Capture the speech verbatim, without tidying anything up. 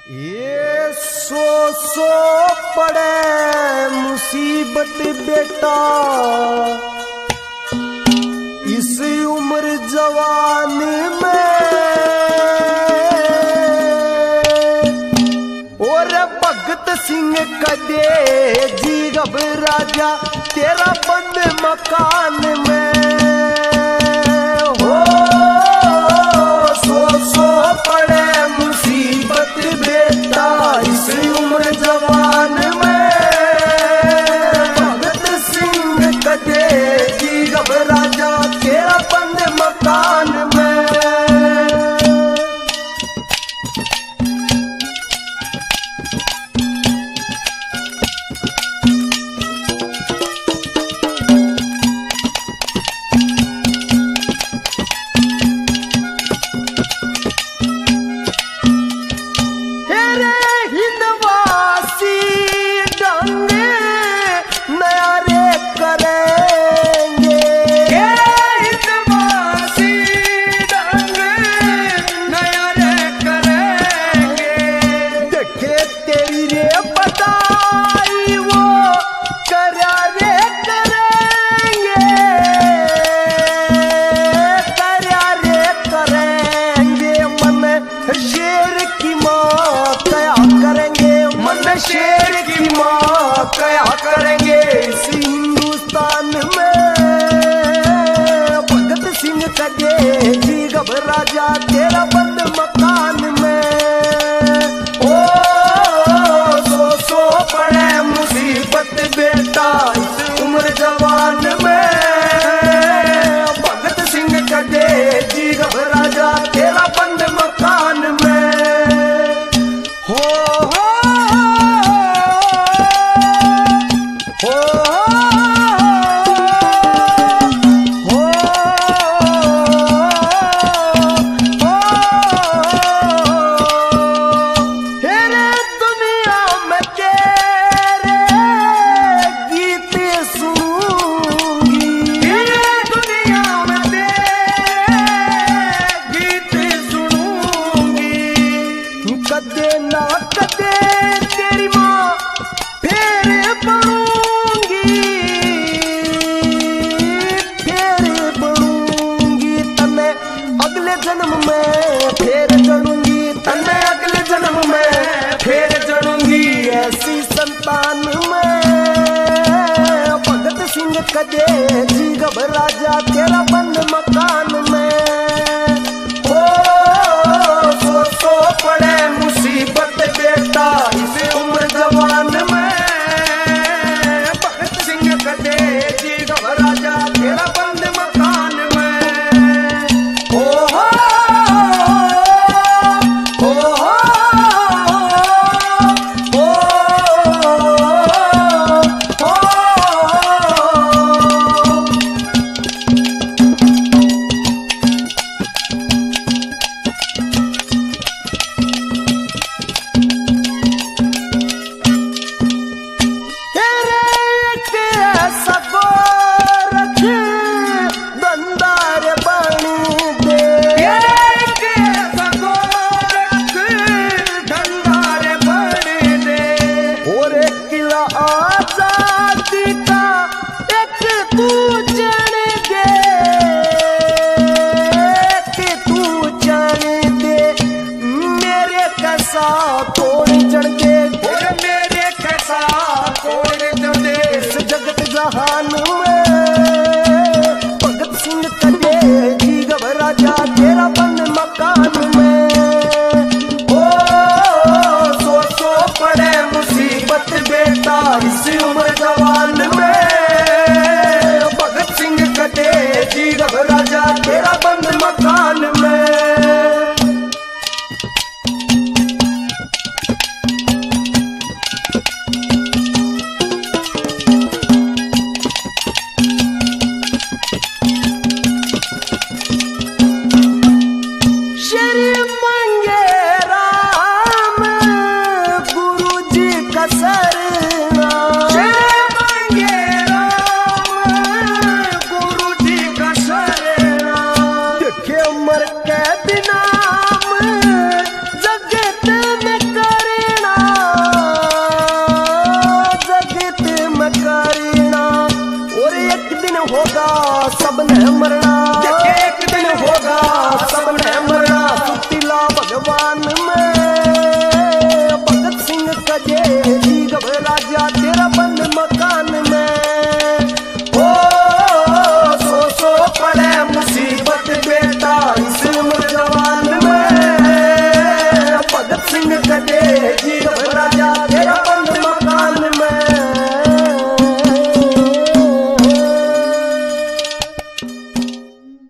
ये सो सो पड़े मुसीबत बेटा, इस उम्र जवान में। और भगत सिंह कदे जी घबराजा तेरा बंद मकान में। हो सो सो पड़े मुसीबत बेटा, इस उम्र जवान में। भगत सिंह कदे जी घबराजा तेरा बंद मकान में। शेर की माँ क्या करेंगे इस हिंदुस्तान में। भगत सिंह कदे जी घबराजा तेरा बंद मकान में। ओ सो सो पड़े मुसीबत बेटा, इस उम्र जवान में। भगत सिंह कदे जी घबराजा तेरा बंद मकान में। हो कदे ना कदे तेरी माँ फिर बनूंगी, फिर बनूंगी तने अगले जन्म में। फिर जड़ूंगी तने अगले जन्म में, फिर जड़ूंगी ऐसी संतान में। भगत सिंह कदे जी घबराजा तेरा बंद मकान में। ओ सो सो पड़े मुसीबत बेटा, इस उम्र जवान में। भगत सिंह कदे जी घबराजा तेरा बंद मकान में। ओ हो ओ हो ओ हो। आजादी का एक तू जान दे, कि तू जान दे मेरे कैसा तोड़